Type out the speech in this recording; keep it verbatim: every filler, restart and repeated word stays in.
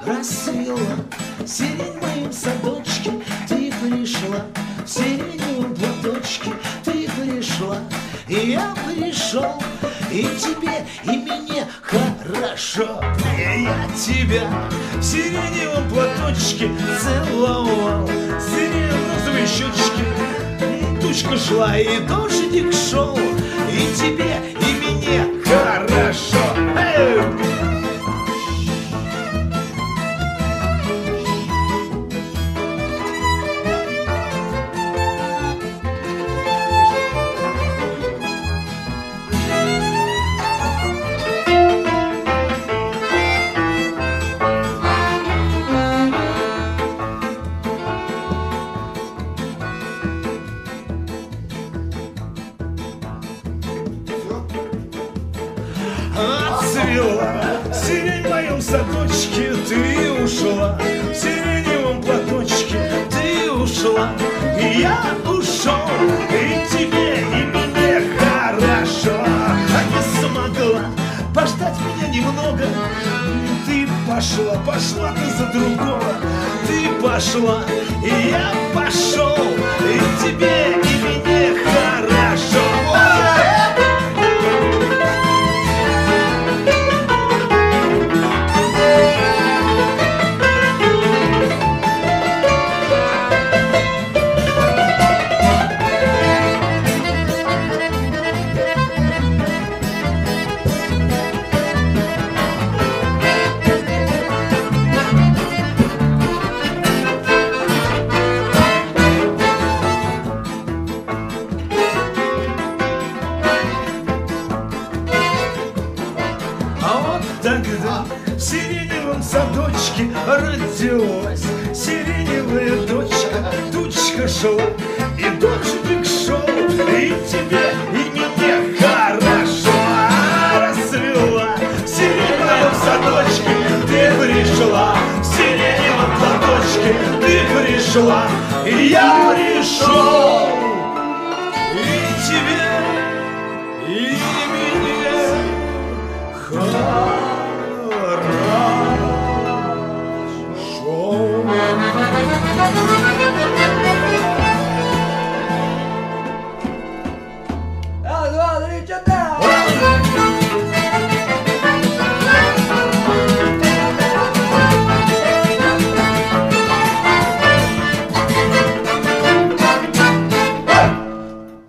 расцвела сирень в моем садочке, ты пришла в сиреневом платочке, ты пришла, и я пришел, и тебе, и мне хорошо. И я тебя в сиреневом платочке целовал, сиреневые розовые щечки. Тучка шла, и дождик шел, и тебе, и мне хорошо. Эй! Отцвела сирень в моем садочке, ты ушла, в сиреневом платочке ты ушла, и я ушел, и тебе, и мне хорошо. А не смогла пождать меня немного, ты пошла, пошла ты за другого, ты пошла, и я пошел, и тебе, и мне хорошо. Тогда в сиреневом садочке родилась сиреневая дочка. Тучка шла, и дождик шел, и тебе, и мне хорошо. Расцвела в сиреневом садочке, ты пришла, в сиреневом платочке ты пришла, и я пришел.